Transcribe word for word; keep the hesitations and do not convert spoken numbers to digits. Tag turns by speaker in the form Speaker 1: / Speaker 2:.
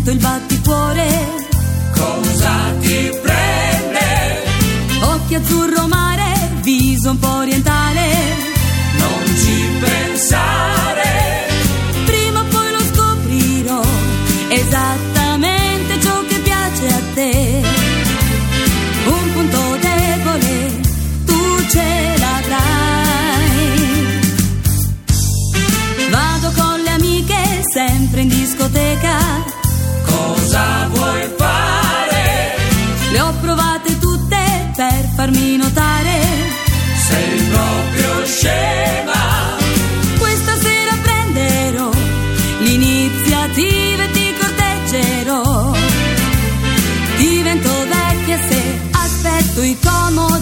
Speaker 1: sento il batticuore.
Speaker 2: Cosa ti prende?
Speaker 1: Occhi azzurro mare, viso un po' orientale.
Speaker 2: Non ci pensare,
Speaker 1: prima o poi lo scoprirò, esattamente ciò che piace a te. Un punto debole, tu ce l'avrai. Vado con le amiche, sempre in discoteca.
Speaker 2: cosa vuoi fare?
Speaker 1: Le ho provate tutte per farmi notare.
Speaker 2: Sei proprio scema.
Speaker 1: Questa sera prenderò l'iniziativa e ti corteggerò. Divento vecchia se aspetto i comodi.